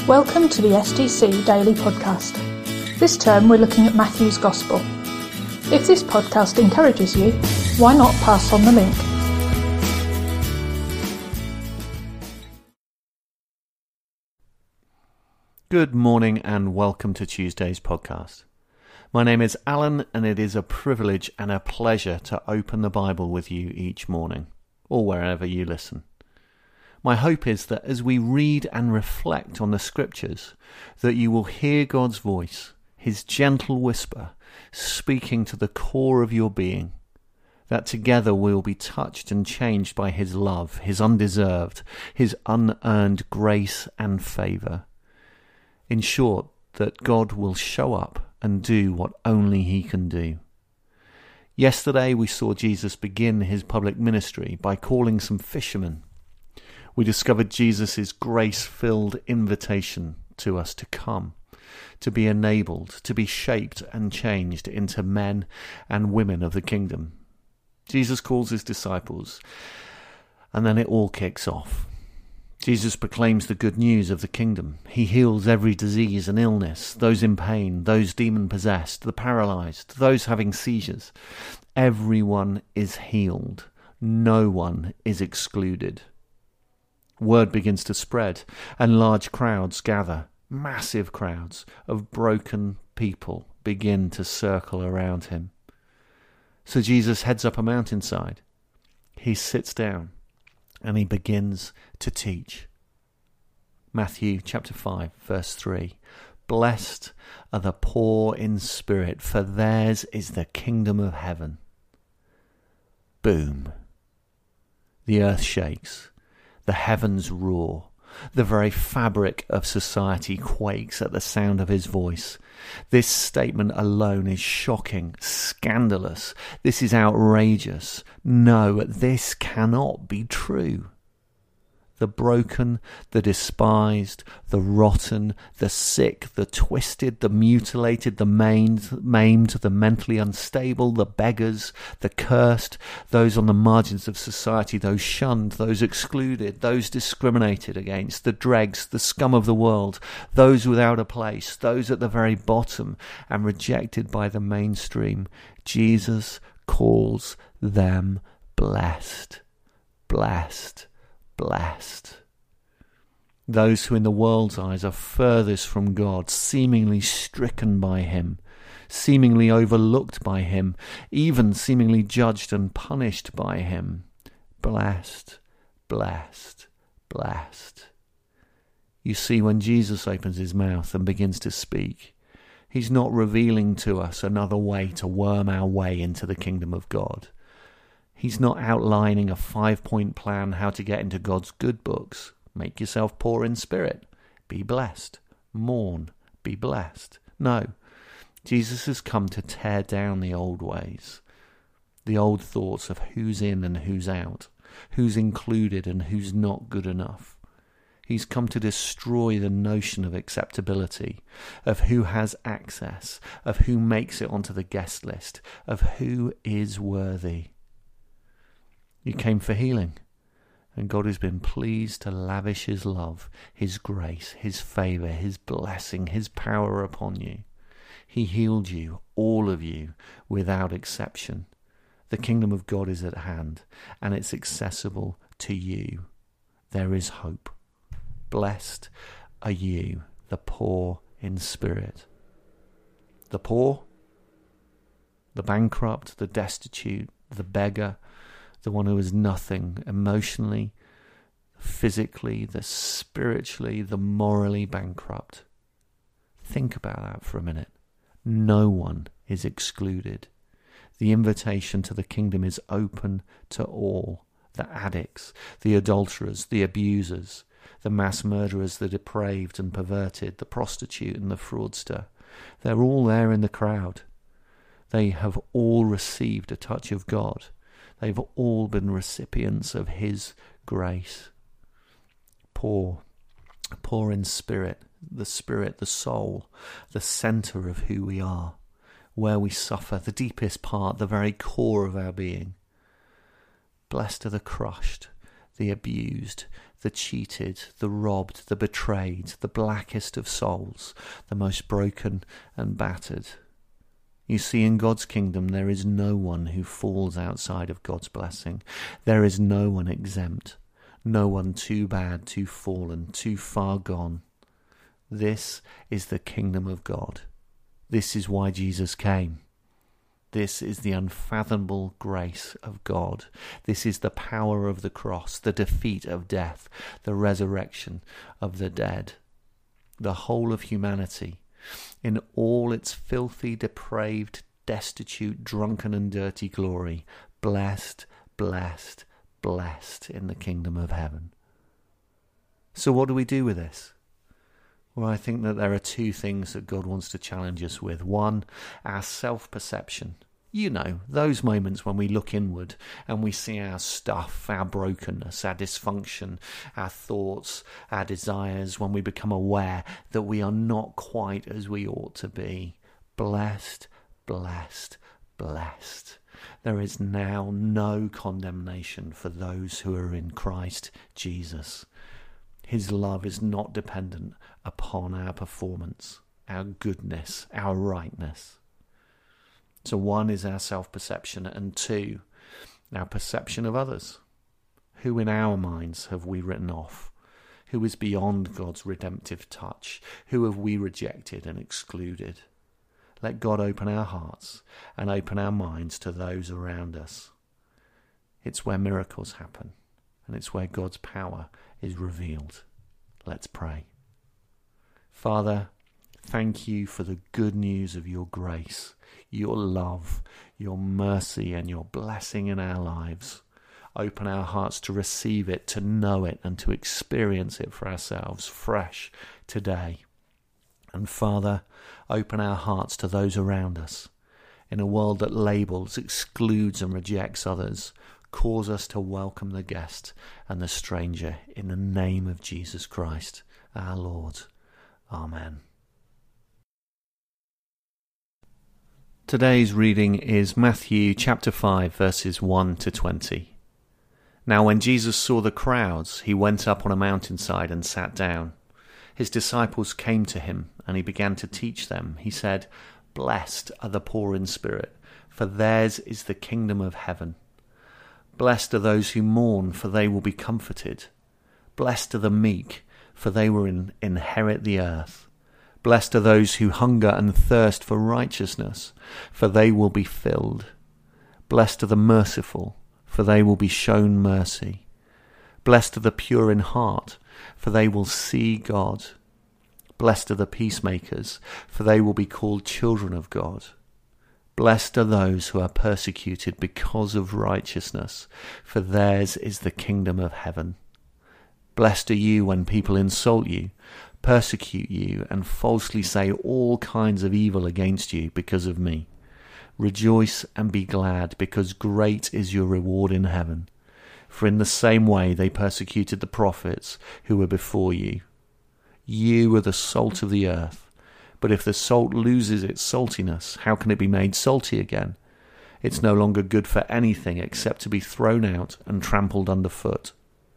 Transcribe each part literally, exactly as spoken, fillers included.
Welcome to the S D C Daily Podcast. This term we're looking at Matthew's Gospel. If this podcast encourages you, why not pass on the link? Good morning and welcome to Tuesday's podcast. My name is Alan and it is a privilege and a pleasure to open the Bible with you each morning, or wherever you listen. My hope is that as we read and reflect on the scriptures, that you will hear God's voice, his gentle whisper, speaking to the core of your being, that together we will be touched and changed by his love, his undeserved, his unearned grace and favour. In short, that God will show up and do what only he can do. Yesterday we saw Jesus begin his public ministry by calling some fishermen. We discovered Jesus' grace-filled invitation to us to come, to be enabled, to be shaped and changed into men and women of the kingdom. Jesus calls his disciples, and then it all kicks off. Jesus proclaims the good news of the kingdom. He heals every disease and illness, those in pain, those demon-possessed, the paralyzed, those having seizures. Everyone is healed. No one is excluded. Word begins to spread, and large crowds gather. Massive crowds of broken people begin to circle around him. So Jesus heads up a mountainside. He sits down, and he begins to teach. Matthew chapter five, verse three. Blessed are the poor in spirit, for theirs is the kingdom of heaven. Boom. The earth shakes. The heavens roar. The very fabric of society quakes at the sound of his voice. This statement alone is shocking, scandalous. This is outrageous. No, this cannot be true. The broken, the despised, the rotten, the sick, the twisted, the mutilated, the maimed, maimed, the mentally unstable, the beggars, the cursed, those on the margins of society, those shunned, those excluded, those discriminated against, the dregs, the scum of the world, those without a place, those at the very bottom and rejected by the mainstream. Jesus calls them blessed, blessed. Blessed. Those who in the world's eyes are furthest from God, seemingly stricken by him, seemingly overlooked by him, even seemingly judged and punished by him. Blessed, blessed, blessed. You see, when Jesus opens his mouth and begins to speak, he's not revealing to us another way to worm our way into the kingdom of God. He's not outlining a five-point plan how to get into God's good books. Make yourself poor in spirit. Be blessed. Mourn. Be blessed. No. Jesus has come to tear down the old ways, the old thoughts of who's in and who's out, who's included and who's not good enough. He's come to destroy the notion of acceptability, of who has access, of who makes it onto the guest list, of who is worthy. You came for healing, and God has been pleased to lavish his love, his grace, his favour, his blessing, his power upon you. He healed you, all of you, without exception. The kingdom of God is at hand, and it's accessible to you. There is hope. Blessed are you, the poor in spirit. The poor, the bankrupt, the destitute, the beggar, the one who is nothing emotionally, physically, the spiritually, the morally bankrupt. Think about that for a minute. No one is excluded. The invitation to the kingdom is open to all. The addicts, the adulterers, the abusers, the mass murderers, the depraved and perverted, the prostitute and the fraudster. They're all there in the crowd. They have all received a touch of God. They've all been recipients of his grace. Poor, poor in spirit, the spirit, the soul, the centre of who we are, where we suffer, the deepest part, the very core of our being. Blessed are the crushed, the abused, the cheated, the robbed, the betrayed, the blackest of souls, the most broken and battered. You see, in God's kingdom there is no one who falls outside of God's blessing. There is no one exempt, no one too bad, too fallen, too far gone. This is the kingdom of God. This is why Jesus came. This is the unfathomable grace of God. This is the power of the cross, the defeat of death, the resurrection of the dead. The whole of humanity, in all its filthy, depraved, destitute, drunken and dirty glory, blessed, blessed, blessed in the kingdom of heaven. So what do we do with this? Well, I think that there are two things that God wants to challenge us with. One, our self-perception. You know, those moments when we look inward and we see our stuff, our brokenness, our dysfunction, our thoughts, our desires, when we become aware that we are not quite as we ought to be. Blessed, blessed, blessed. There is now no condemnation for those who are in Christ Jesus. His love is not dependent upon our performance, our goodness, our rightness. So one is our self-perception, and two, our perception of others. Who in our minds have we written off? Who is beyond God's redemptive touch? Who have we rejected and excluded? Let God open our hearts and open our minds to those around us. It's where miracles happen, and it's where God's power is revealed. Let's pray. Father, thank you for the good news of your grace, your love, your mercy, and your blessing in our lives. Open our hearts to receive it, to know it, and to experience it for ourselves fresh today. And Father, open our hearts to those around us. In a world that labels, excludes, and rejects others, cause us to welcome the guest and the stranger in the name of Jesus Christ, our Lord. Amen. Today's reading is Matthew chapter five, verses one to twenty. Now when Jesus saw the crowds, he went up on a mountainside and sat down. His disciples came to him, and he began to teach them. He said, "Blessed are the poor in spirit, for theirs is the kingdom of heaven. Blessed are those who mourn, for they will be comforted. Blessed are the meek, for they will in- inherit the earth. Blessed are those who hunger and thirst for righteousness, for they will be filled. Blessed are the merciful, for they will be shown mercy. Blessed are the pure in heart, for they will see God. Blessed are the peacemakers, for they will be called children of God. Blessed are those who are persecuted because of righteousness, for theirs is the kingdom of heaven. Blessed are you when people insult you, persecute you, and falsely say all kinds of evil against you because of me. Rejoice and be glad, because great is your reward in heaven. For in the same way they persecuted the prophets who were before you. You are the salt of the earth. But if the salt loses its saltiness, how can it be made salty again? It's no longer good for anything except to be thrown out and trampled underfoot.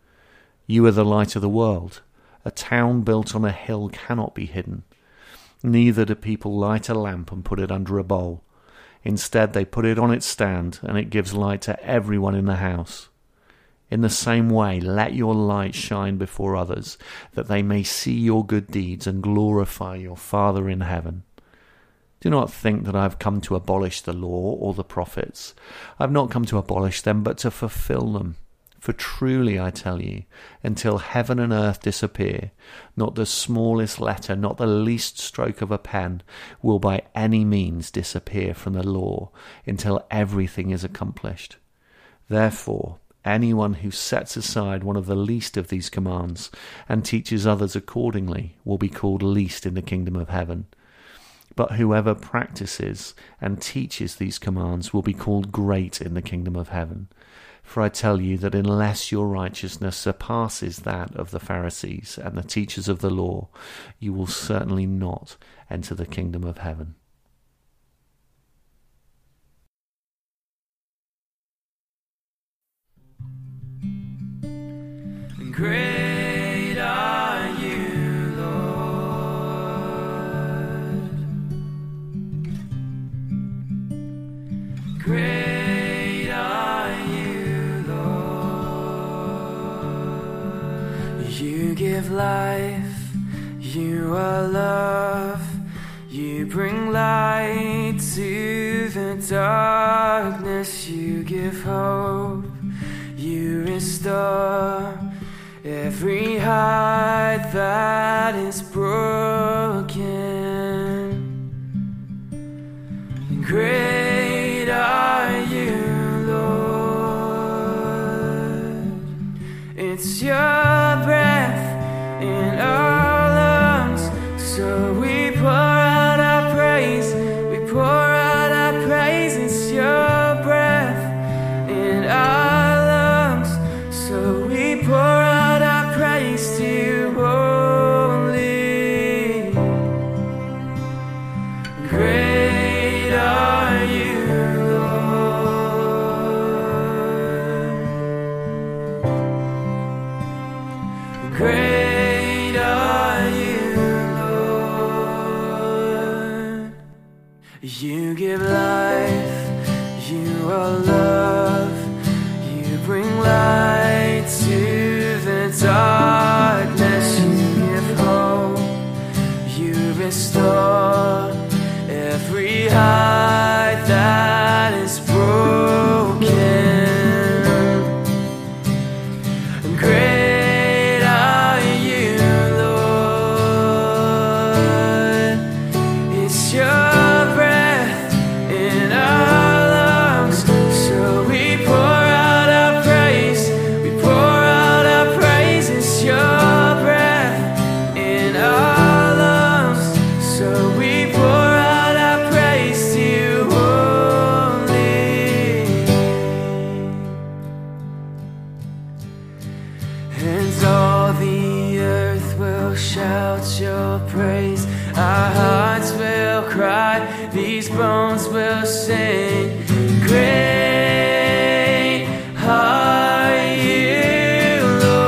You are the light of the world. A town built on a hill cannot be hidden. Neither do people light a lamp and put it under a bowl. Instead, they put it on its stand, and it gives light to everyone in the house. In the same way, let your light shine before others, that they may see your good deeds and glorify your Father in heaven. Do not think that I have come to abolish the law or the prophets. I have not come to abolish them, but to fulfill them. For truly I tell you, until heaven and earth disappear, not the smallest letter, not the least stroke of a pen, will by any means disappear from the law, until everything is accomplished. Therefore, anyone who sets aside one of the least of these commands and teaches others accordingly will be called least in the kingdom of heaven. But whoever practices and teaches these commands will be called great in the kingdom of heaven. For I tell you that unless your righteousness surpasses that of the Pharisees and the teachers of the law, you will certainly not enter the kingdom of heaven." Great give life, you are love. You bring light to the darkness, you give hope, you restore every heart that is broken. Great are you, Lord. It's your breath in our lungs, so we pour out our praise, we pour out our praise. It's your breath in our lungs, so we pour out our praise to you only. Great are you, Lord. Great are you, Lord. You give life, you are love. You bring light to the darkness. You give hope, you restore every heart that is broken. Great are you, Lord. It's your breath in our lungs, so we pour out our praise, we pour out our praise. It's your breath in our lungs, so we pour out our praise to you only. And all the earth will shout your praise, our hearts will cry, these bones will sing. Great are you,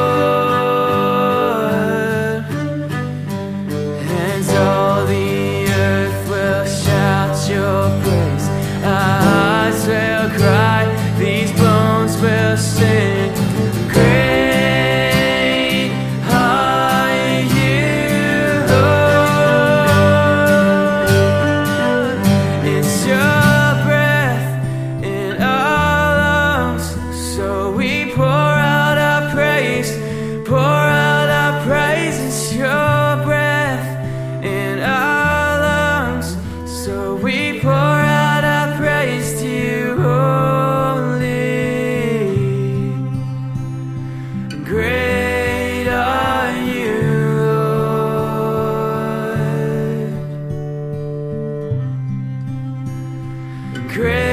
Lord. And all the earth will shout your praise, our hearts will cry, these bones will sing. Great are you, Lord. It's your breath in our lungs, so we pour out our praise, pour out our praise. It's your breath in our lungs, so we pour out our praise to you only. Great are you, Lord. Great